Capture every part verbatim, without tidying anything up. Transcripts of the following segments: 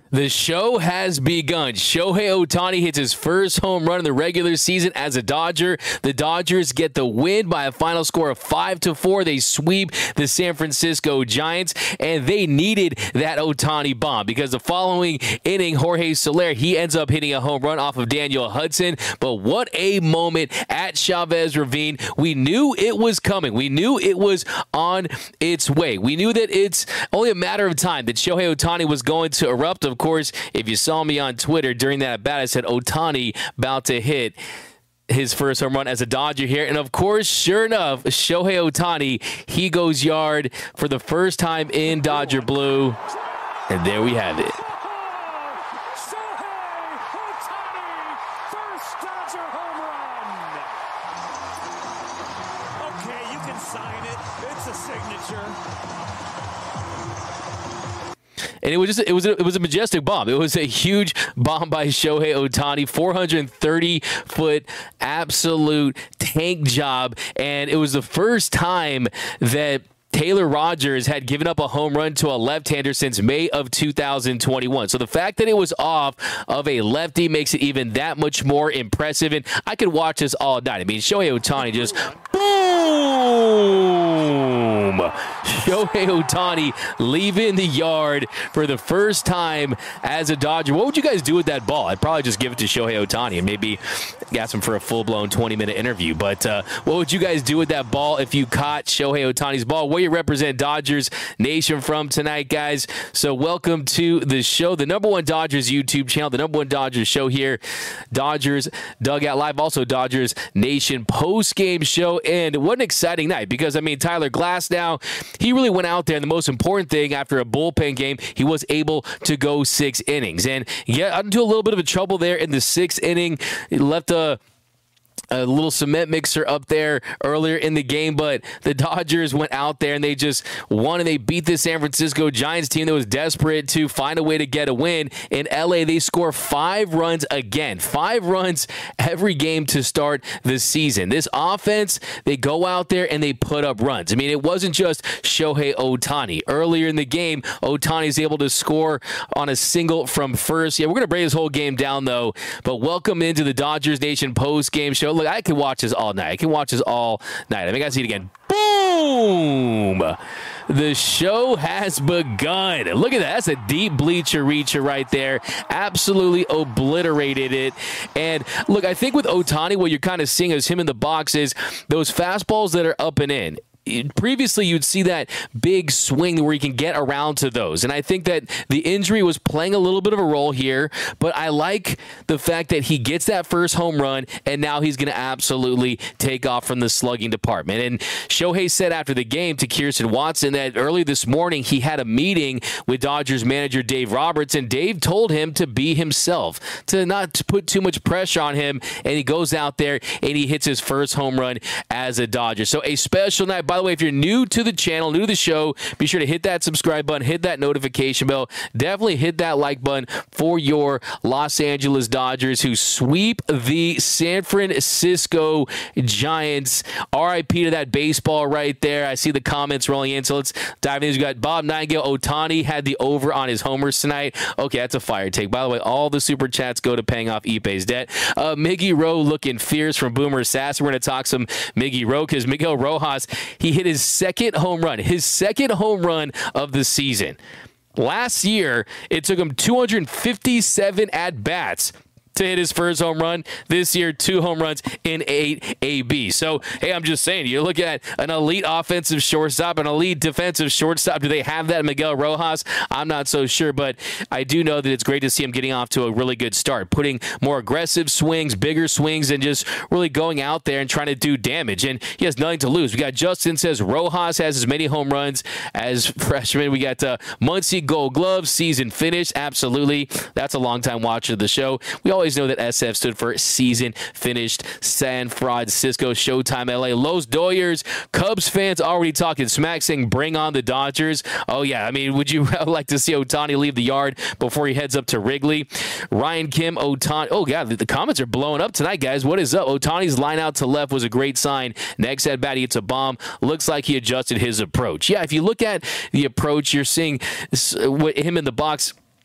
The show has begun. Shohei Ohtani hits his first home run in the regular season as a Dodger. The Dodgers get the win by a final score of five to four. They sweep the San Francisco Giants, and they needed that Ohtani bomb because the following inning, Jorge Soler, he ends up hitting a home run off of Daniel Hudson. But what a moment at Chavez Ravine. We knew it was coming. We knew it was on its way. We knew that it's only a matter of time that Shohei Ohtani was going to erupt. Of course, if you saw me on Twitter during that at bat, I said Ohtani about to hit his first home run as a Dodger here. And of course, sure enough, Shohei Ohtani, he goes yard for the first time in Dodger blue. And there we have it. Okay, you can sign it. It's a signature. And it was just it was a, it was a majestic bomb. It was a huge bomb by Shohei Ohtani, four hundred thirty foot absolute tank job, and it was the first time that Taylor Rogers had given up a home run to a left-hander since May of two thousand twenty-one. So the fact that it was off of a lefty makes it even that much more impressive. And I could watch this all night. I mean, Shohei Ohtani just boom! Shohei Ohtani leaving the yard for the first time as a Dodger. What would you guys do with that ball? I'd probably just give it to Shohei Ohtani and maybe ask him for a full-blown twenty-minute interview. But uh, what would you guys do with that ball if you caught Shohei Ohtani's ball? Where you represent Dodgers Nation from tonight, guys. So welcome to the show, the number one Dodgers YouTube channel, the number one Dodgers show here, Dodgers Dugout Live, also Dodgers Nation post-game show. And what an exciting night because, I mean, Tyler Glasnow, he really went out there, and the most important thing after a bullpen game, he was able to go six innings. And yeah, into a little bit of a trouble there in the sixth inning. He left a A little cement mixer up there earlier in the game, but the Dodgers went out there and they just won, and they beat the San Francisco Giants team that was desperate to find a way to get a win. In L A, they score five runs again. Five runs every game to start the season. This offense, they go out there and they put up runs. I mean, it wasn't just Shohei Ohtani. Earlier in the game, Ohtani's able to score on a single from first. Yeah, we're going to break this whole game down, though, but welcome into the Dodgers Nation post-game show. Look, I can watch this all night. I can watch this all night. I think I see it again. Boom! The show has begun. Look at that. That's a deep bleacher reacher right there. Absolutely obliterated it. And look, I think with Ohtani, what you're kind of seeing as him in the box is those fastballs that are up and in. Previously, you'd see that big swing where he can get around to those. And I think that the injury was playing a little bit of a role here, but I like the fact that he gets that first home run, and now he's going to absolutely take off from the slugging department. And Shohei said after the game to Kirsten Watson that early this morning he had a meeting with Dodgers manager Dave Roberts, and Dave told him to be himself, to not put too much pressure on him, and he goes out there and he hits his first home run as a Dodger. So a special night. By the way, if you're new to the channel, new to the show, be sure to hit that subscribe button, hit that notification bell. Definitely hit that like button for your Los Angeles Dodgers who sweep the San Francisco Giants. R I P to that baseball right there. I see the comments rolling in, so let's dive in. We got Bob Nightingale. Ohtani had the over on his homers tonight. Okay, that's a fire take. By the way, all the super chats go to paying off Ipe's debt. Uh, Miggy Rowe looking fierce from Boomer Assassin. We're going to talk some Miggy Rowe because Miguel Rojas, he hit his second home run, his second home run of the season. Last year, it took him two hundred fifty-seven at-bats to hit his first home run. This year, two home runs in eight A B. So, hey, I'm just saying, you look at an elite offensive shortstop, an elite defensive shortstop. Do they have that in Miguel Rojas? I'm not so sure, but I do know that it's great to see him getting off to a really good start, putting more aggressive swings, bigger swings, and just really going out there and trying to do damage. And he has nothing to lose. We got Justin says Rojas has as many home runs as freshman. We got uh, Muncy Gold Glove, season finished. Absolutely. That's a long-time watcher of the show. We always know that S F stood for season finished San Francisco. Showtime L A. Los Doyers. Cubs fans already talking smack, saying bring on the Dodgers. Oh, yeah. I mean, would you like to see Ohtani leave the yard before he heads up to Wrigley? Ryan Kim, Ohtani. Oh, God, the, the comments are blowing up tonight, guys. What is up? Ohtani's line out to left was a great sign. Next at bat, he hits a bomb. Looks like he adjusted his approach. Yeah, if you look at the approach, you're seeing this, uh, him in the box.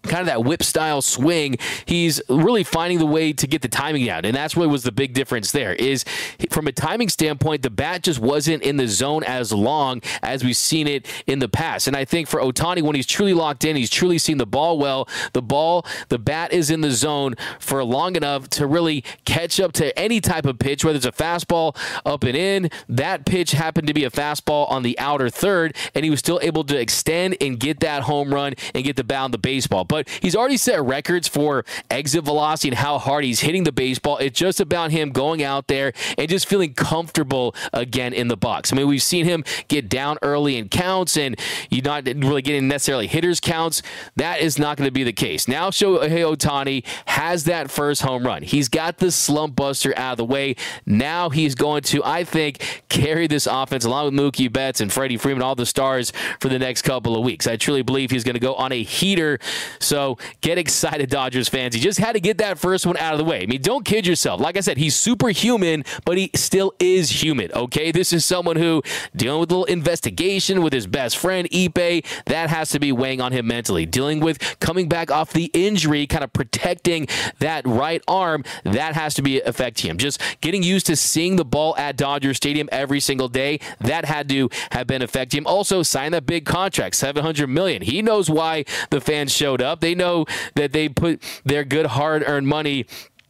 kind of that whip style swing, he's really finding the way to get the timing out. And that's what was the big difference there, is from a timing standpoint, the bat just wasn't in the zone as long as we've seen it in the past. And I think for Ohtani, when he's truly locked in, he's truly seen the ball well, the ball, the bat is in the zone for long enough to really catch up to any type of pitch, whether it's a fastball up and in. That pitch happened to be a fastball on the outer third, and he was still able to extend and get that home run and get the bat on the baseball. But he's already set records for exit velocity and how hard he's hitting the baseball. It's just about him going out there and just feeling comfortable again in the box. I mean, we've seen him get down early in counts, and you're not really getting necessarily hitters counts. That is not going to be the case. Now Shohei Ohtani has that first home run. He's got the slump buster out of the way. Now he's going to, I think, carry this offense along with Mookie Betts and Freddie Freeman, all the stars, for the next couple of weeks. I truly believe he's going to go on a heater. So get excited, Dodgers fans. He just had to get that first one out of the way. I mean, don't kid yourself. Like I said, he's superhuman, but he still is human, okay? This is someone who, dealing with a little investigation with his best friend, Ippei, that has to be weighing on him mentally. Dealing with coming back off the injury, kind of protecting that right arm, that has to be affecting him. Just getting used to seeing the ball at Dodger Stadium every single day, that had to have been affecting him. Also, sign that big contract, seven hundred million dollars. He knows why the fans showed up. They know that they put their good hard-earned money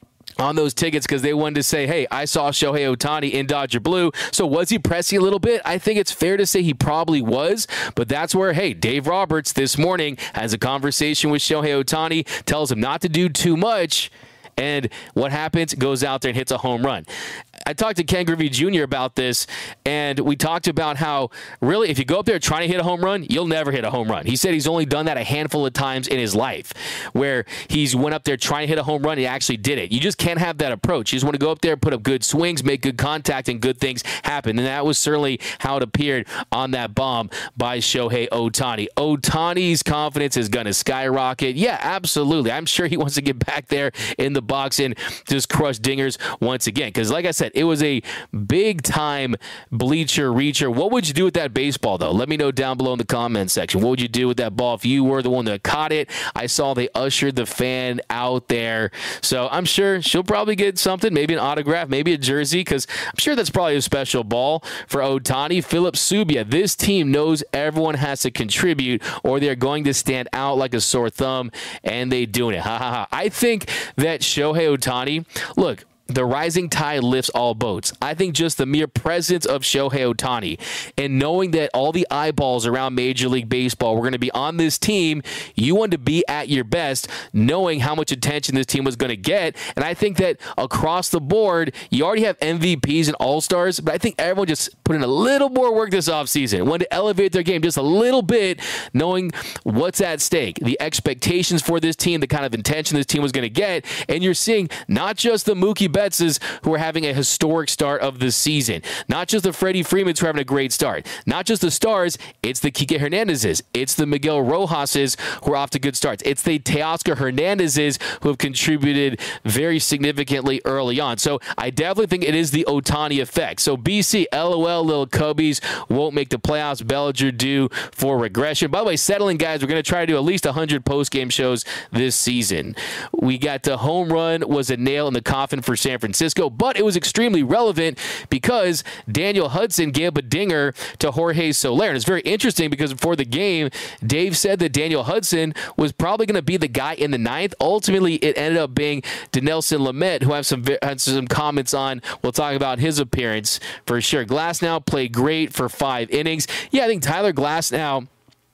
on those tickets because they wanted to say, hey, I saw Shohei Ohtani in Dodger Blue. So was he pressing a little bit? I think it's fair to say he probably was, but that's where, hey, Dave Roberts this morning has a conversation with Shohei Ohtani, tells him not to do too much, and what happens? Goes out there and hits a home run. I talked to Ken Griffey Junior about this, and we talked about how, really, if you go up there trying to hit a home run, you'll never hit a home run. He said he's only done that a handful of times in his life, where he's went up there trying to hit a home run and he actually did it. You just can't have that approach. You just want to go up there, put up good swings, make good contact, and good things happen. And that was certainly how it appeared on that bomb by Shohei Ohtani. Ohtani's confidence is going to skyrocket. Yeah, absolutely. I'm sure he wants to get back there in the box and just crush dingers once again. Because like I said, it was a big-time bleacher reacher. What would you do with that baseball, though? Let me know down below in the comments section. What would you do with that ball if you were the one that caught it? I saw they ushered the fan out there. So I'm sure she'll probably get something, maybe an autograph, maybe a jersey, because I'm sure that's probably a special ball for Ohtani. Philip Subia, this team knows everyone has to contribute or they're going to stand out like a sore thumb, and they doing it. Ha, ha, ha. I think that Shohei Ohtani, look, the rising tide lifts all boats. I think just the mere presence of Shohei Ohtani and knowing that all the eyeballs around Major League Baseball were going to be on this team, you wanted to be at your best, knowing how much attention this team was going to get. And I think that across the board, you already have M V Ps and All-Stars, but I think everyone just put in a little more work this offseason, wanted to elevate their game just a little bit, knowing what's at stake, the expectations for this team, the kind of intention this team was going to get. And you're seeing not just the Mookie Betts who are having a historic start of the season. Not just the Freddie Freemans who are having a great start. Not just the stars, it's the Kike Hernandezes. It's the Miguel Rojases who are off to good starts. It's the Teoscar Hernandezes who have contributed very significantly early on. So I definitely think it is the Ohtani effect. So B C, LOL, little Cubbies won't make the playoffs. Bellinger due for regression. By the way, settling, guys, we're going to try to do at least one hundred post-game shows this season. We got the home run was a nail in the coffin for San Francisco, but it was extremely relevant because Daniel Hudson gave a dinger to Jorge Soler. And it's very interesting because before the game, Dave said that Daniel Hudson was probably going to be the guy in the ninth. Ultimately, it ended up being Dinelson Lamet, who I have some, had some comments on. We'll talk about his appearance for sure. Glasnow played great for five innings. Yeah, I think Tyler Glasnow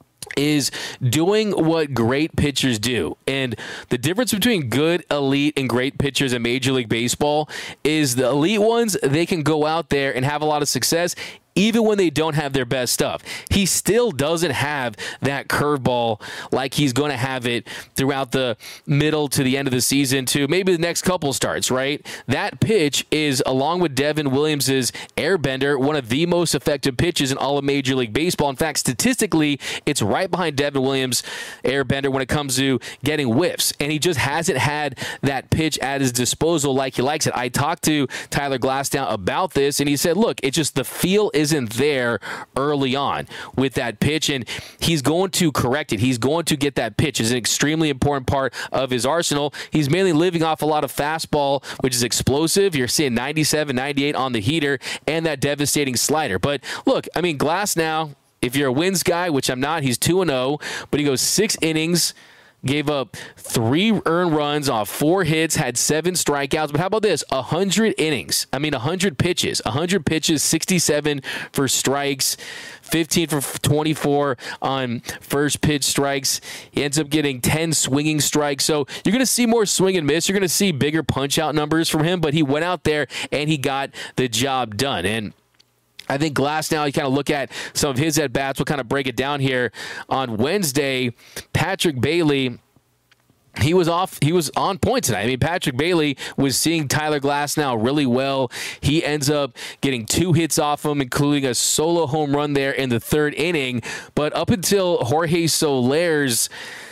is doing what great pitchers do. And the difference between good, elite, and great pitchers in Major League Baseball is the elite ones, they can go out there and have a lot of success even when they don't have their best stuff. He still doesn't have that curveball like he's going to have it throughout the middle to the end of the season to maybe the next couple starts, right? That pitch is, along with Devin Williams' airbender, one of the most effective pitches in all of Major League Baseball. In fact, statistically, it's right behind Devin Williams' airbender when it comes to getting whiffs. And he just hasn't had that pitch at his disposal like he likes it. I talked to Tyler Glasnow about this, and he said, look, it's just the feel isn't there early on with that pitch, and he's going to correct it. He's going to get that pitch. It's an extremely important part of his arsenal. He's mainly living off a lot of fastball, which is explosive. You're seeing ninety-seven, ninety-eight on the heater and that devastating slider. But look, I mean, Glasnow, if you're a wins guy, which I'm not, he's two and oh, but he goes six innings, gave up three earned runs off four hits, had seven strikeouts. But how about this? one hundred innings. I mean, one hundred pitches. one hundred pitches, sixty-seven for strikes, fifteen for twenty-four on first pitch strikes. He ends up getting ten swinging strikes. So you're going to see more swing and miss. You're going to see bigger punch-out numbers from him. But he went out there and he got the job done. And I think Glasnow, you kind of look at some of his at-bats. We'll kind of break it down here. On Wednesday, Patrick Bailey, he was off. He was on point tonight. I mean, Patrick Bailey was seeing Tyler Glasnow really well. He ends up getting two hits off him, including a solo home run there in the third inning. But up until Jorge Soler's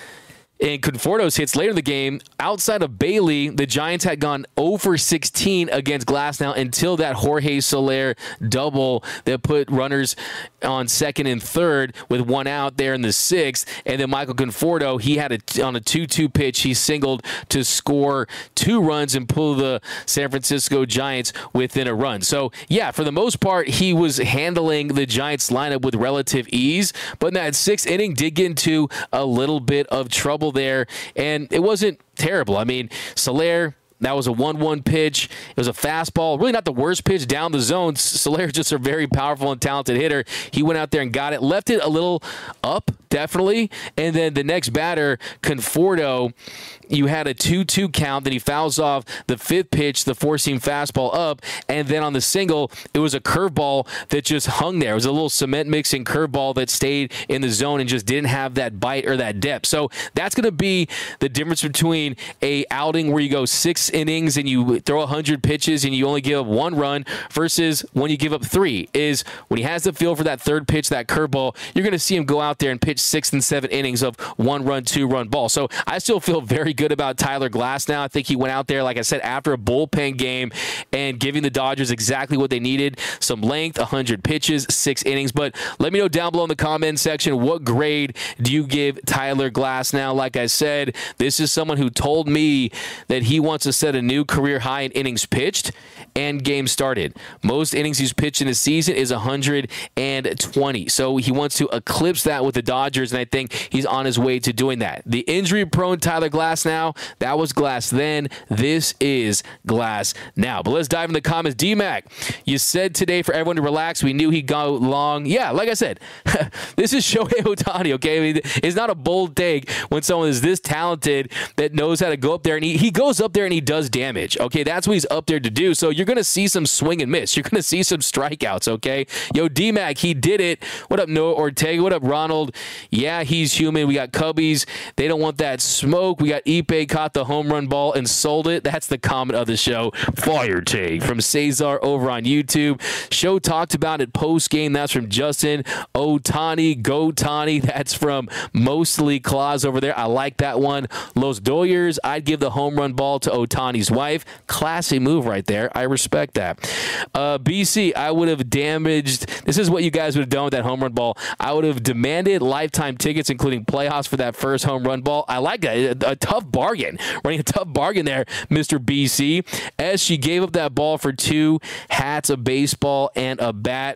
and Conforto's hits later in the game, outside of Bailey, the Giants had gone oh for sixteen against Glasnow until that Jorge Soler double that put runners on second and third with one out there in the sixth. And then Michael Conforto, he had a, on a two two pitch, he singled to score two runs and pull the San Francisco Giants within a run. So, yeah, for the most part, he was handling the Giants lineup with relative ease. But in that sixth inning, did get into a little bit of trouble there, and it wasn't terrible. I mean, Soler, that was a one one pitch. It was a fastball. Really not the worst pitch down the zone. Soler is just a very powerful and talented hitter. He went out there and got it. Left it a little up, definitely. And then the next batter, Conforto, you had a two two count. Then he fouls off the fifth pitch, the four-seam fastball up. And then on the single, it was a curveball that just hung there. It was a little cement mixing curveball that stayed in the zone and just didn't have that bite or that depth. So that's going to be the difference between a outing where you go six innings and you throw one hundred pitches and you only give up one run versus when you give up three, is when he has the feel for that third pitch, that curveball, you're going to see him go out there and pitch six and seven innings of one-run, two-run ball. So I still feel very good about Tyler Glasnow. I think he went out there, like I said, after a bullpen game and giving the Dodgers exactly what they needed. Some length, one hundred pitches, six innings. But let me know down below in the comment section, what grade do you give Tyler Glasnow? Like I said, this is someone who told me that he wants to set a new career high in innings pitched and games started. Most innings he's pitched in a season is one hundred twenty. So he wants to eclipse that with the Dodgers, and I think he's on his way to doing that. The injury-prone Tyler Glasnow, that was Glass then. This is Glass now. But let's dive in the comments. D-Mac, you said today for everyone to relax. We knew he'd go long. Yeah, like I said, this is Shohei Ohtani, okay? I mean, it's not a bold take when someone is this talented that knows how to go up there, and he, he goes up there and he does damage, okay? That's what he's up there to do. So you're going to see some swing and miss. You're going to see some strikeouts, okay? Yo, D-Mac, he did it. What up, Noah Ortega? What up, Ronald? Yeah, he's human. We got Cubbies. They don't want that smoke. We got Ipe caught the home run ball and sold it. That's the comment of the show. Fire take from Cesar over on YouTube. Show talked about it post-game. That's from Justin. Ohtani, go Tani. That's from Mostly Claus over there. I like that one. Los Doyers, I'd give the home run ball to Ohtani's wife. Classy move right there. I respect that. Uh, B C, I would have damaged. This is what you guys would have done with that home run ball. I would have demanded lifetime tickets, including playoffs for that first home run ball. I like that. A, a tough bargain. Running a tough bargain there, Mister B C. As she gave up that ball for two hats, a baseball, and a bat.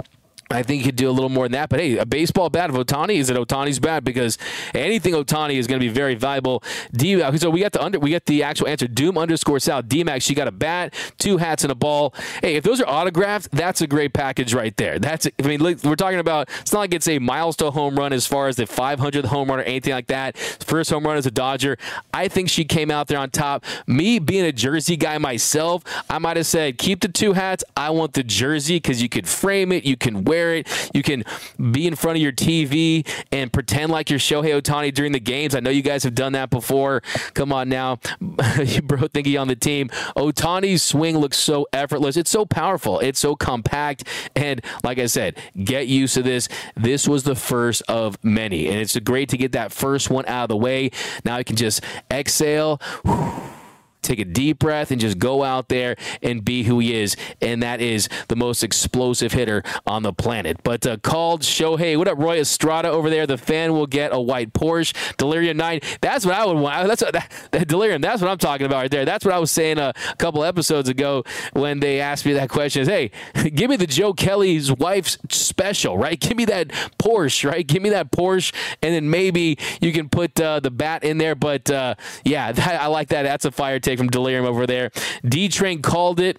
I think he could do a little more than that. But, hey, a baseball bat of Ohtani is at Ohtani's bat, because anything Ohtani is going to be very valuable. D- so we got the under, we got the actual answer. Doom underscore Sal. D-Max, she got a bat, two hats, and a ball. Hey, if those are autographed, that's a great package right there. That's. I mean, we're talking about, it's not like it's a milestone home run as far as the five hundredth home run or anything like that. First home run as a Dodger. I think she came out there on top. Me being a jersey guy myself, I might have said, keep the two hats. I want the jersey because you could frame it. You can wear it. You can be in front of your T V and pretend like you're Shohei Ohtani during the games. I know you guys have done that before. Come on now. Bro thinking on the team. Ohtani's swing looks so effortless. It's so powerful. It's so compact. And like I said, get used to this. This was the first of many. And it's great to get that first one out of the way. Now you can just exhale. take a deep breath, and just go out there and be who he is, and that is the most explosive hitter on the planet. But uh, called Shohei. What up, Roy Estrada over there? The fan will get a white Porsche. Delirium nine. That's what I would want. That's what, that, that Delirium. That's what I'm talking about right there. That's what I was saying a, a couple episodes ago when they asked me that question. Is, hey, give me the Joe Kelly's wife's special, right? Give me that Porsche, right? Give me that Porsche, and then maybe you can put uh, the bat in there. But uh, yeah, that, I like that. That's a fire take from Delirium over there. D-Train called it.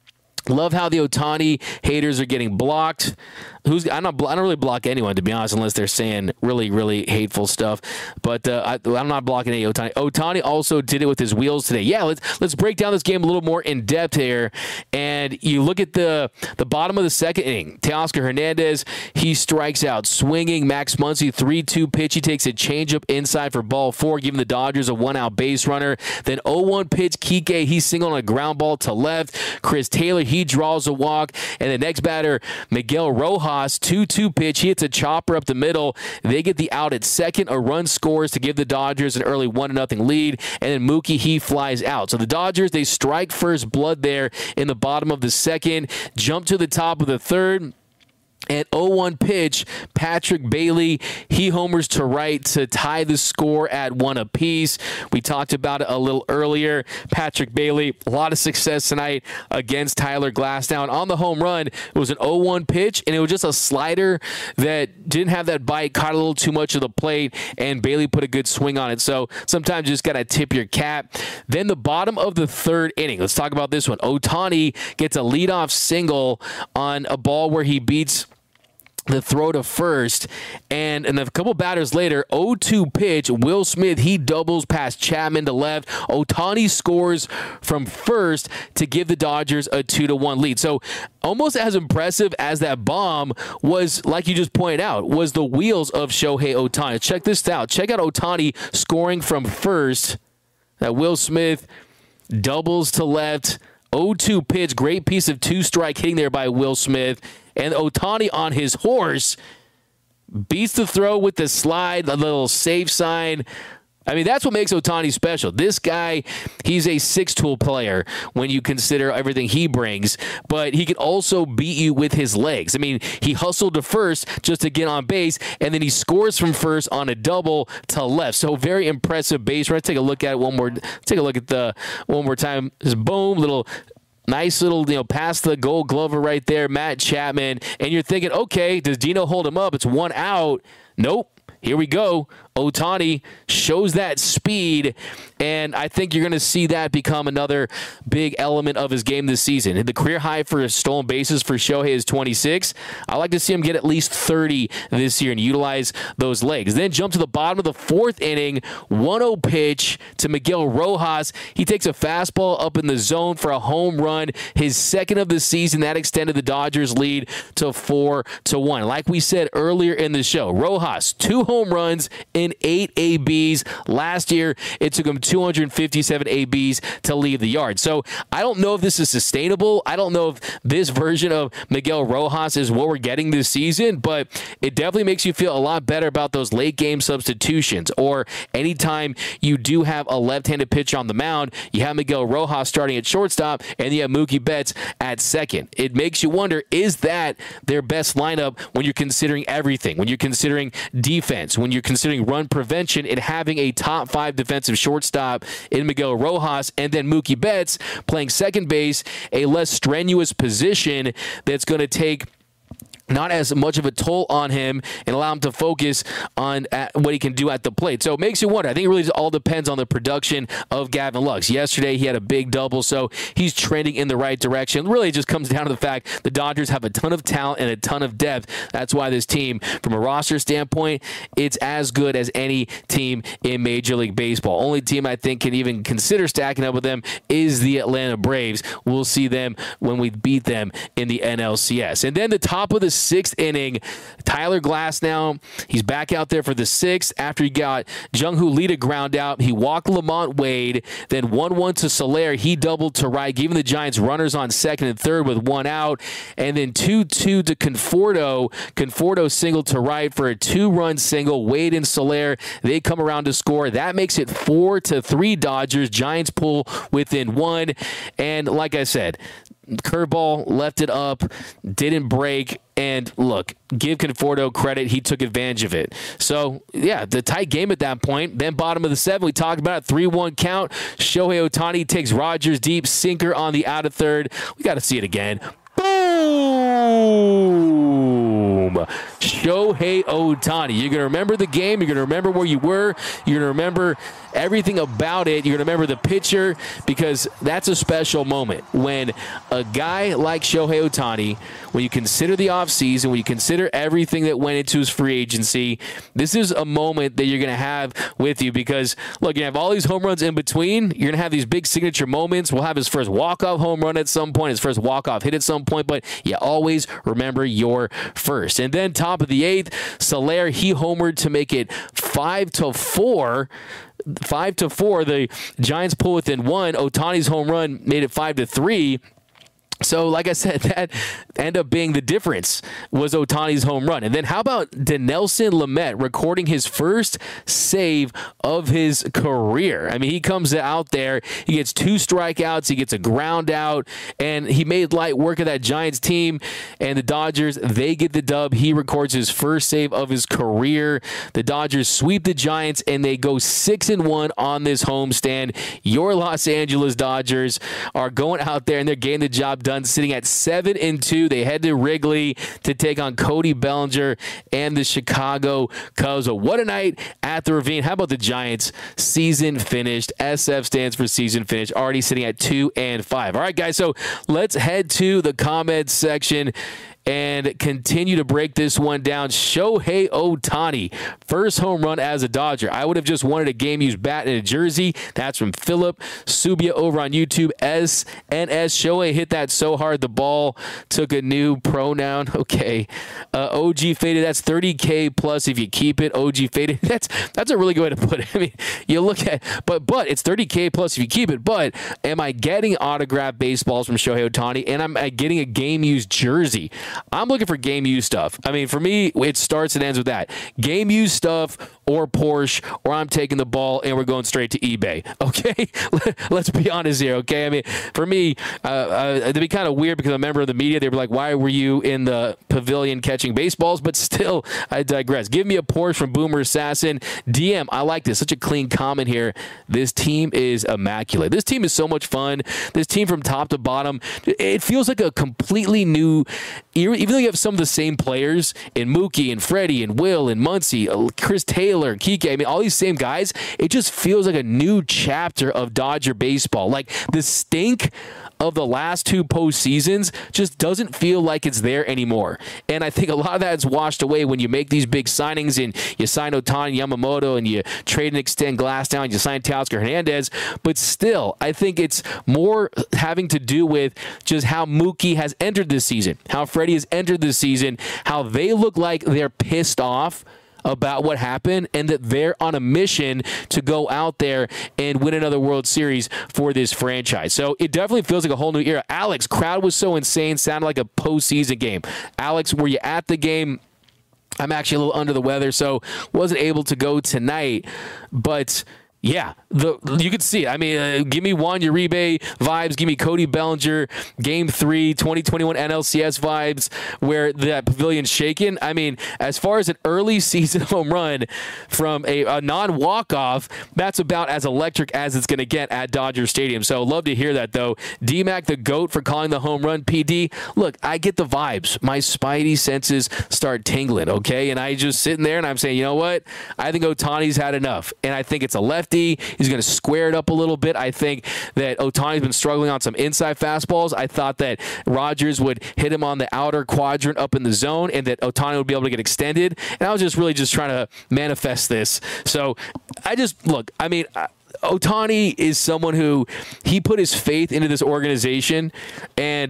Love how the Ohtani haters are getting blocked. Who's I'm not I don't really block anyone, to be honest, unless they're saying really really hateful stuff. But uh, I, I'm not blocking any Ohtani. Ohtani also did it with his wheels today. Yeah, let's let's break down this game a little more in depth here. And you look at the the bottom of the second inning. Teoscar Hernandez, he strikes out swinging. Max Muncy three two pitch. He takes a changeup inside for ball four, giving the Dodgers a one out base runner. Then oh one pitch. Kike, he singled on a ground ball to left. Chris Taylor, he draws a walk, and the next batter, Miguel Rojas, two two pitch. He hits a chopper up the middle. They get the out at second. A run scores to give the Dodgers an early one to nothing lead, and then Mookie, he flies out. So the Dodgers, they strike first blood there in the bottom of the second, jump to the top of the third. And oh one pitch, Patrick Bailey, he homers to right to tie the score at one apiece. We talked about it a little earlier. Patrick Bailey, a lot of success tonight against Tyler Glasnow. On the home run, it was an oh one pitch, and it was just a slider that didn't have that bite, caught a little too much of the plate, and Bailey put a good swing on it. So sometimes you just got to tip your cap. Then the bottom of the third inning, let's talk about this one. Ohtani gets a leadoff single on a ball where he beats the throw to first, and, and a couple batters later, oh two pitch, Will Smith, he doubles past Chapman to left. Ohtani scores from first to give the Dodgers a two to one lead. So almost as impressive as that bomb was, like you just pointed out, was the wheels of Shohei Ohtani. Check this out. Check out Ohtani scoring from first. That Will Smith doubles to left. oh two pitch, great piece of two-strike hitting there by Will Smith. And Ohtani on his horse beats the throw with the slide, a little safe sign. I mean, that's what makes Ohtani special. This guy, he's a six-tool player when you consider everything he brings, but he can also beat you with his legs. I mean, he hustled to first just to get on base, and then he scores from first on a double to left. So very impressive base run. Take a look at it one more. Take a look at the one more time. Just boom, little. Nice little, you know, past the Gold Glover right there, Matt Chapman. And you're thinking, okay, does Dino hold him up? It's one out. Nope. Here we go. Ohtani shows that speed, and I think you're going to see that become another big element of his game this season. The career high for stolen bases for Shohei is twenty-six. I like to see him get at least thirty this year and utilize those legs. Then jump to the bottom of the fourth inning, one oh pitch to Miguel Rojas. He takes a fastball up in the zone for a home run, his second of the season. That extended the Dodgers' lead to four to one. Like we said earlier in the show, Rojas, two home runs in eight A Bs. Last year, it took him two hundred fifty-seven A Bs to leave the yard. So I don't know if this is sustainable. I don't know if this version of Miguel Rojas is what we're getting this season, but it definitely makes you feel a lot better about those late game substitutions, or anytime you do have a left-handed pitcher on the mound, you have Miguel Rojas starting at shortstop, and you have Mookie Betts at second. It makes you wonder, is that their best lineup when you're considering everything, when you're considering defense, when you're considering run prevention, and having a top five defensive shortstop in Miguel Rojas, and then Mookie Betts playing second base, a less strenuous position that's going to take not as much of a toll on him and allow him to focus on at what he can do at the plate. So it makes you wonder. I think it really all depends on the production of Gavin Lux. Yesterday, he had a big double, so he's trending in the right direction. Really, it just comes down to the fact the Dodgers have a ton of talent and a ton of depth. That's why this team, from a roster standpoint, it's as good as any team in Major League Baseball. Only team I think can even consider stacking up with them is the Atlanta Braves. We'll see them when we beat them in the N L C S. And then the top of the sixth inning. Tyler Glasnow, he's back out there for the sixth after he got Jung-Hoo Lee to ground out. He walked Lamont Wade, then one one to Soler. He doubled to right, giving the Giants runners on second and third with one out, and then two two to Conforto. Conforto singled to right for a two-run single. Wade and Soler, they come around to score. That makes it four to three Dodgers. Giants pull within one, and like I said, curveball, left it up, didn't break. And look, give Conforto credit. He took advantage of it. So, yeah, the tight game at that point. Then bottom of the seventh, we talked about it, three one count. Shohei Ohtani takes Rogers deep, sinker on the out of third. We got to see it again. Boom! Shohei Ohtani. You're going to remember the game. You're going to remember where you were. You're going to remember everything about it. You're going to remember the pitcher, because that's a special moment when a guy like Shohei Ohtani, when you consider the offseason, when you consider everything that went into his free agency, this is a moment that you're going to have with you, because, look, you have all these home runs in between. You're going to have these big signature moments. We'll have his first walk-off home run at some point, his first walk-off hit at some point, but you always remember your first. And then top of the eighth, Soler, he homered to make it five to four. Five to four. The Giants pull within one. Ohtani's home run made it five to three. So, like I said, that ended up being the difference, was Ohtani's home run. And then how about Dinelson Lamet recording his first save of his career? I mean, he comes out there, he gets two strikeouts, he gets a ground out, and he made light work of that Giants team. And the Dodgers, they get the dub. He records his first save of his career. The Dodgers sweep the Giants, and they go six and one on this homestand. Your Los Angeles Dodgers are going out there, and they're getting the job done. Done sitting at seven and two. They head to Wrigley to take on Cody Bellinger and the Chicago Cubs. But what a night at the Ravine. How about the Giants? Season finished. S F stands for season finished. Already sitting at two and five. All right, guys. So let's head to the comments section and continue to break this one down. Shohei Ohtani, first home run as a Dodger. I would have just wanted a game-used bat and a jersey. That's from Philip Subia over on YouTube. S N S. Shohei hit that so hard the ball took a new pronoun. Okay. Uh, O G faded. That's thirty K plus if you keep it. O G faded. That's that's a really good way to put it. I mean, you look at, but but it's thirty K plus if you keep it. But am I getting autographed baseballs from Shohei Ohtani, and am I getting a game-used jersey? I'm looking for game-used stuff. I mean, for me, it starts and ends with that. Game-used stuff or Porsche, or I'm taking the ball and we're going straight to eBay. Okay? Let's be honest here, okay? I mean, for me, uh, uh, it'd be kind of weird because I'm a member of the media. They were like, why were you in the pavilion catching baseballs? But still, I digress. Give me a Porsche from Boomer Assassin. D M, I like this. Such a clean comment here. This team is immaculate. This team is so much fun. This team from top to bottom, it feels like a completely new era. Even though you have some of the same players in Mookie and Freddie and Will and Muncy, Chris Taylor, Kike, I mean, all these same guys, it just feels like a new chapter of Dodger baseball. Like the stink of the last two postseasons just doesn't feel like it's there anymore. And I think a lot of that is washed away when you make these big signings and you sign Ohtani, Yamamoto, and you trade and extend Glasnow, and you sign Teoscar Hernandez. But still, I think it's more having to do with just how Mookie has entered this season, how Freddie has entered this season, how they look like they're pissed off about what happened, and that they're on a mission to go out there and win another World Series for this franchise. So it definitely feels like a whole new era. Alex, crowd was so insane, sounded like a postseason game. Alex, were you at the game? I'm actually a little under the weather, so wasn't able to go tonight, but yeah, the you could see it. I mean, uh, give me Juan Uribe vibes. Give me Cody Bellinger, Game three, twenty twenty-one N L C S vibes, where that pavilion's shaking. I mean, as far as an early season home run from a, a non-walk-off, that's about as electric as it's going to get at Dodger Stadium. So love to hear that, though. D-Mac, the GOAT, for calling the home run. P D, look, I get the vibes. My spidey senses start tingling, okay? And I just sitting there and I'm saying, you know what? I think Ohtani's had enough. And I think it's a lefty. He's going to square it up a little bit. I think that Ohtani's been struggling on some inside fastballs. I thought that Rogers would hit him on the outer quadrant up in the zone, and that Ohtani would be able to get extended. And I was just really just trying to manifest this. So I just, look, I mean, Ohtani is someone who, he put his faith into this organization, and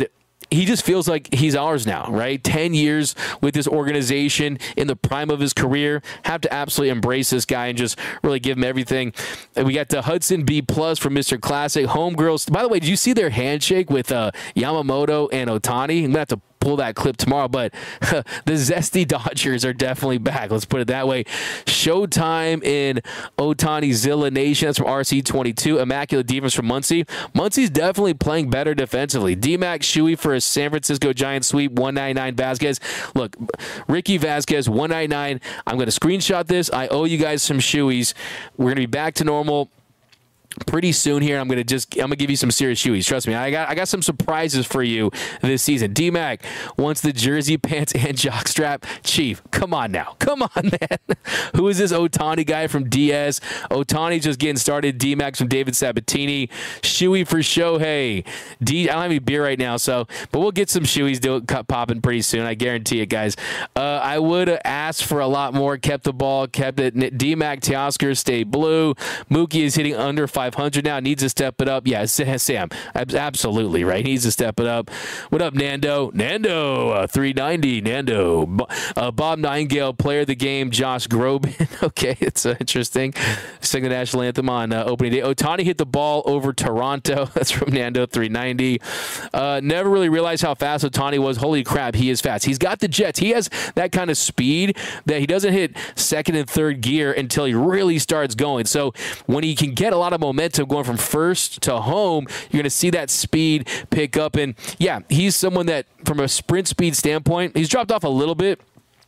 he just feels like he's ours now, right? ten years with this organization in the prime of his career. Have to absolutely embrace this guy and just really give him everything. And we got the Hudson B plus from Mister Classic. Homegirls. By the way, did you see their handshake with uh, Yamamoto and Ohtani? I'm going to have to pull that clip tomorrow, but the zesty Dodgers are definitely back. Let's put it that way. Showtime in Ohtani Zilla Nation. That's from R C twenty-two. Immaculate defense from Muncie. Muncie's definitely playing better defensively. D-Mac Shuey for a San Francisco Giants sweep. one ninety-nine Vasquez. Look, Ricky Vasquez, one ninety-nine. I'm going to screenshot this. I owe you guys some Shueys. We're going to be back to normal pretty soon here. I'm gonna just I'm gonna give you some serious shoeies. Trust me, I got I got some surprises for you this season. D-Mac wants the jersey, pants, and jockstrap. Chief, come on now, come on, man. Who is this Ohtani guy from D S? Ohtani just getting started. D-Mac from David Sabatini. Shoey for Shohei. D. I don't have any beer right now, so but we'll get some shoeies do popping pretty soon. I guarantee it, guys. Uh, I would have asked for a lot more. Kept the ball, kept it. D-Mac Teoscar stay blue. Mookie is hitting under five hundred now, needs to step it up. Yeah, Sam, absolutely right. He needs to step it up. What up, Nando? Nando, uh, three ninety. Nando. Uh, Bob Nightingale, player of the game. Josh Groban. Okay, it's uh, interesting. Sing the national anthem on uh, opening day. Ohtani hit the ball over Toronto. That's from Nando, three ninety. Uh, never really realized how fast Ohtani was. Holy crap, he is fast. He's got the jets. He has that kind of speed that he doesn't hit second and third gear until he really starts going. So when he can get a lot of momentum, momentum going from first to home, you're going to see that speed pick up. And yeah, he's someone that from a sprint speed standpoint, he's dropped off a little bit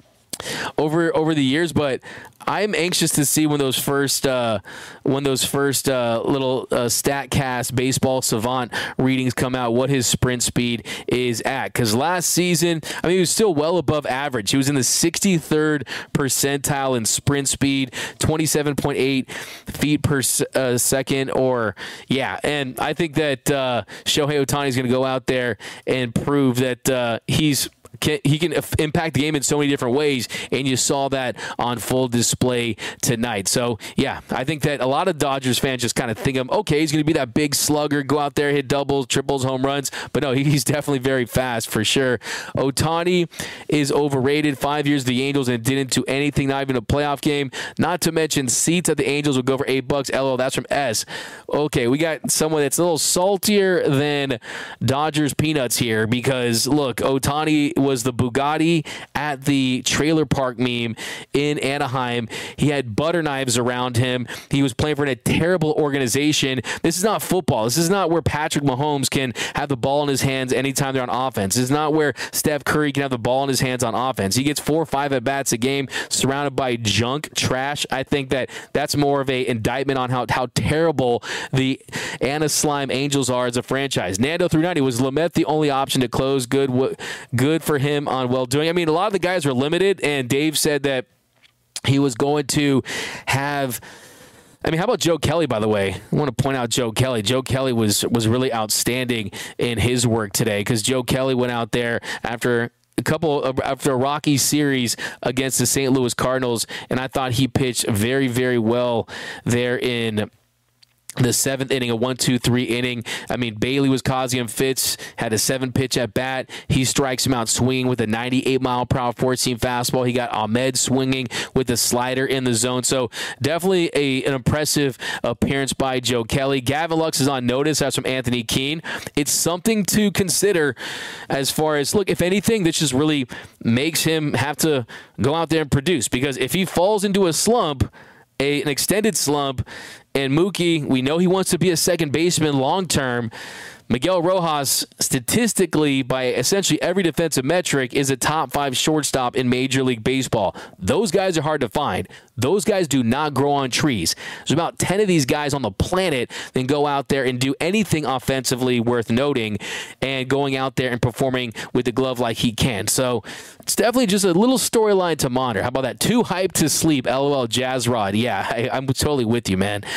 over over the years, but I'm anxious to see when those first uh, when those first uh, little uh, StatCast baseball savant readings come out, what his sprint speed is at. Because last season, I mean, he was still well above average. He was in the sixty-third percentile in sprint speed, twenty-seven point eight feet per uh, second. Or yeah, and I think that uh, Shohei Ohtani is going to go out there and prove that uh, he's. Can, he can impact the game in so many different ways, and you saw that on full display tonight. So, yeah, I think that a lot of Dodgers fans just kind of think of him, okay, he's going to be that big slugger, go out there, hit doubles, triples, home runs. But no, he's definitely very fast for sure. Ohtani is overrated. Five years of the Angels and didn't do anything, not even a playoff game. Not to mention seats at the Angels would go for eight bucks. L O L, that's from S. Okay, we got someone that's a little saltier than Dodgers peanuts here because, look, Ohtani was was the Bugatti at the trailer park meme in Anaheim. He had butter knives around him. He was playing for a terrible organization. This is not football. This is not where Patrick Mahomes can have the ball in his hands anytime they're on offense. This is not where Steph Curry can have the ball in his hands on offense. He gets four or five at-bats a game surrounded by junk, trash. I think that that's more of an indictment on how, how terrible the Anna Slime Angels are as a franchise. Nando three ninety, was Lamet the only option to close? Good, good for him on well doing. I mean, a lot of the guys are limited, and Dave said that he was going to have. I mean, how about Joe Kelly, by the way? I want to point out Joe Kelly. Joe Kelly was was really outstanding in his work today because Joe Kelly went out there after a couple after a rocky series against the Saint Louis Cardinals, and I thought he pitched very, very well there in the seventh inning, a one two three inning. I mean, Bailey was causing him fits, had a seven-pitch at bat. He strikes him out swinging with a ninety-eight mile per hour four-seam fastball. He got Ahmed swinging with a slider in the zone. So definitely a, an impressive appearance by Joe Kelly. Gavin Lux is on notice. That's from Anthony Keene. It's something to consider as far as, look, if anything, this just really makes him have to go out there and produce. Because if he falls into a slump, a, an extended slump, and Mookie, we know he wants to be a second baseman long term. Miguel Rojas, statistically, by essentially every defensive metric, is a top five shortstop in Major League Baseball. Those guys are hard to find. Those guys do not grow on trees. There's about ten of these guys on the planet that go out there and do anything offensively worth noting and going out there and performing with the glove like he can. So it's definitely just a little storyline to monitor. How about that? Too hyped to sleep, LOL, Jazz Rod. Yeah, I, I'm totally with you, man.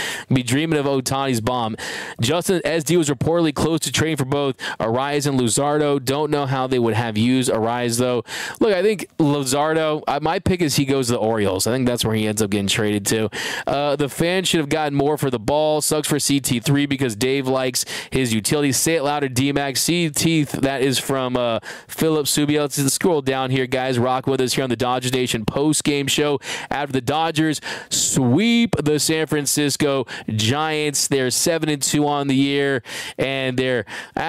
be dreaming of Ohtani's bomb. Justin S D was reportedly close to trading for both Arraez and Luzardo. Don't know how they would have used Arraez, though. Look, I think Luzardo, my pick is he goes to the Orioles. I think that's where he ends up getting traded to. Uh, the fans should have gotten more for the ball. Sucks for C T three because Dave likes his utility. Say it louder, D-Mac. C T, that is from uh, Philip Subio. Let's scroll down here, guys. Rock with us here on the Dodgers Nation post-game show. After the Dodgers sweep the San Francisco Giants, they're seven and two on the year, and they're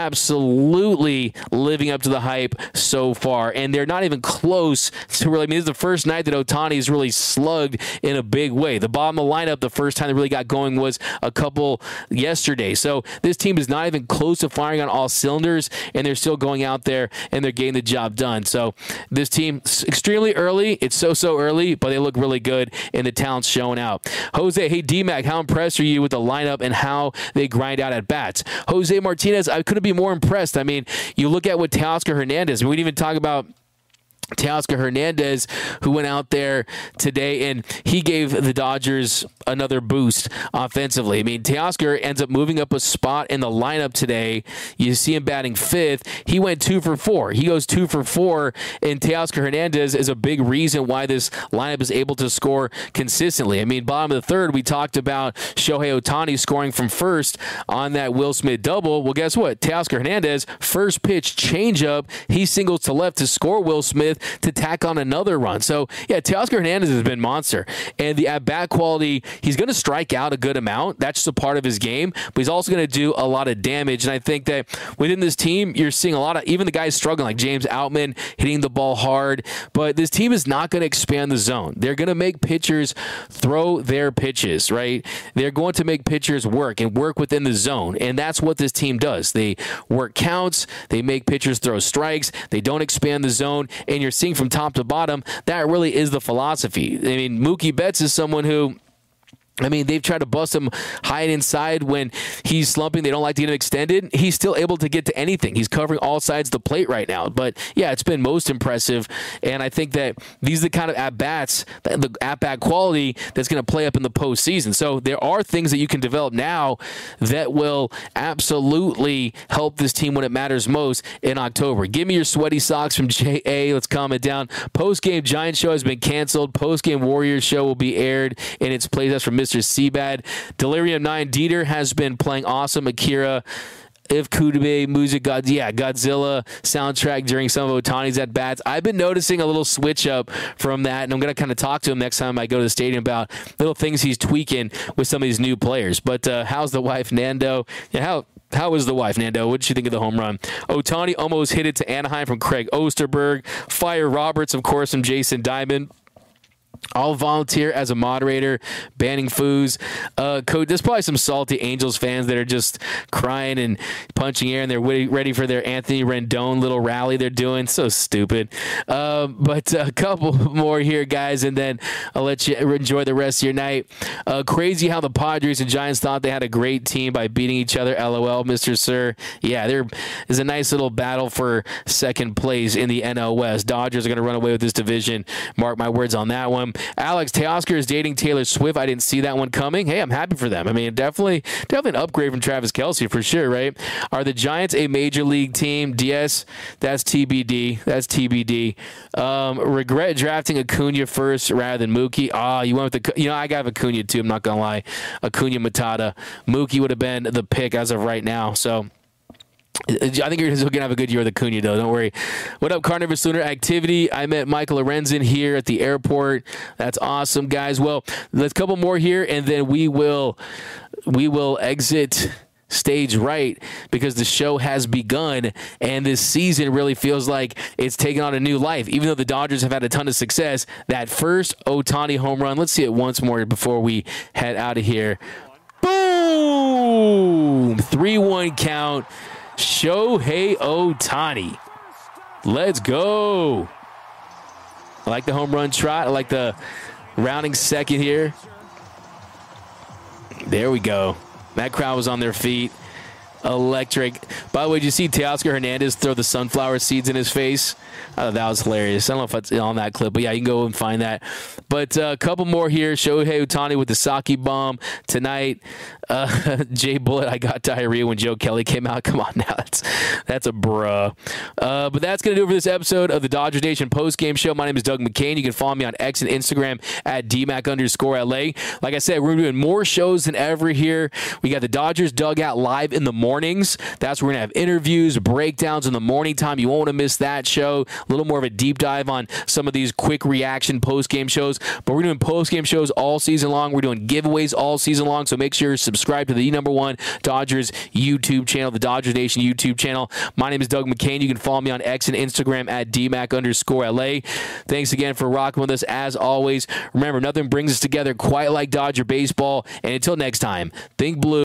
absolutely living up to the hype so far. And they're not even close to really. I mean, this is the first night that Ohtani is really slugged in a big way. The bottom of the lineup, the first time they really got going was a couple yesterday. So this team is not even close to firing on all cylinders, and they're still going out there and they're getting the job done. So this team, extremely early. It's so, so early, but they look really good, and the talent's showing out. Jose, hey, D-Mac, how impressed are you with the lineup and how they grind out at bats? Jose Martinez, I couldn't be more impressed. I mean, you look at what Teoscar Hernandez, we didn't even talk about Teoscar Hernandez, who went out there today, and he gave the Dodgers another boost offensively. I mean, Teoscar ends up moving up a spot in the lineup today. You see him batting fifth. He went two for four. He goes two for four, and Teoscar Hernandez is a big reason why this lineup is able to score consistently. I mean, bottom of the third, we talked about Shohei Ohtani scoring from first on that Will Smith double. Well, guess what? Teoscar Hernandez, first pitch changeup. He singles to left to score Will Smith to tack on another run. So, yeah, Teoscar Hernandez has been monster. And the at-bat quality, he's going to strike out a good amount. That's just a part of his game. But he's also going to do a lot of damage. And I think that within this team, you're seeing a lot of, even the guys struggling, like James Outman hitting the ball hard. But this team is not going to expand the zone. They're going to make pitchers throw their pitches, right? They're going to make pitchers work and work within the zone. And that's what this team does. They work counts. They make pitchers throw strikes. They don't expand the zone. And you're seeing from top to bottom, that really is the philosophy. I mean, Mookie Betts is someone who, I mean, they've tried to bust him high and inside when he's slumping. They don't like to get him extended. He's still able to get to anything. He's covering all sides of the plate right now. But, yeah, it's been most impressive. And I think that these are the kind of at-bats, the at-bat quality that's going to play up in the postseason. So there are things that you can develop now that will absolutely help this team when it matters most in October. Give me your sweaty socks from J A. Let's calm it down. Post-game Giants show has been canceled. Post-game Warriors show will be aired in its place. That's from Mister Seabad. Delirium nine Dieter has been playing awesome. Akira, If Kudube, music, God, yeah, Godzilla soundtrack during some of Ohtani's at bats. I've been noticing a little switch up from that, and I'm going to kind of talk to him next time I go to the stadium about little things he's tweaking with some of these new players. But uh, how's the wife, Nando? Yeah, how how was the wife, Nando? What did you think of the home run? Ohtani almost hit it to Anaheim from Craig Osterberg. Fire Roberts, of course, from Jason Diamond. I'll volunteer as a moderator, banning foos. Uh, Code, there's probably some salty Angels fans that are just crying and punching air, and they're ready for their Anthony Rendon little rally they're doing. So stupid. Uh, but a couple more here, guys, and then I'll let you enjoy the rest of your night. Uh, crazy how the Padres and Giants thought they had a great team by beating each other. LOL, Mister Sir. Yeah, there is a nice little battle for second place in the N L West. Dodgers are going to run away with this division. Mark my words on that one. Alex, Teoscar is dating Taylor Swift. I didn't see that one coming. Hey, I'm happy for them. I mean, definitely definitely an upgrade from Travis Kelce for sure, right? Are the Giants a major league team? D S, that's T B D. That's T B D. Um, regret drafting Acuna first rather than Mookie. Ah, oh, you went with the, you know, I got Acuna too, I'm not going to lie. Acuna Matata. Mookie would have been the pick as of right now, so I think you're going to have a good year with Acuna, though. Don't worry. What up, Carnival Sooner Activity? I met Michael Lorenzen here at the airport. That's awesome, guys. Well, let's a couple more here, and then we will we will exit stage right because the show has begun, and this season really feels like it's taken on a new life. Even though the Dodgers have had a ton of success, that first Ohtani home run, let's see it once more before we head out of here. Boom! three one count. Shohei Ohtani. Let's go. I like the home run trot. I like the rounding second here. There we go. That crowd was on their feet. Electric. By the way, did you see Teoscar Hernandez throw the sunflower seeds in his face? Oh, that was hilarious. I don't know if it's on that clip, but yeah, you can go and find that. But uh, a couple more here. Shohei Ohtani with the sake bomb tonight. Uh, Jay Bullet, I got diarrhea when Joe Kelly came out. Come on now. That's, that's a bruh. Uh, but that's going to do it for this episode of the Dodgers Nation postgame show. My name is Doug McCain. You can follow me on X and Instagram at D Mac underscore L A. Like I said, we're doing more shows than ever here. We got the Dodgers Dugout live in the mornings. That's where we're going to have interviews, breakdowns in the morning time. You won't want to miss that show. A little more of a deep dive on some of these quick reaction post-game shows. But we're doing post-game shows all season long. We're doing giveaways all season long. So make sure you're subscribed to the number one Dodgers YouTube channel, the Dodgers Nation YouTube channel. My name is Doug McCain. You can follow me on X and Instagram at D Mac underscore L A. Thanks again for rocking with us as always. Remember, nothing brings us together quite like Dodger baseball. And until next time, think blue.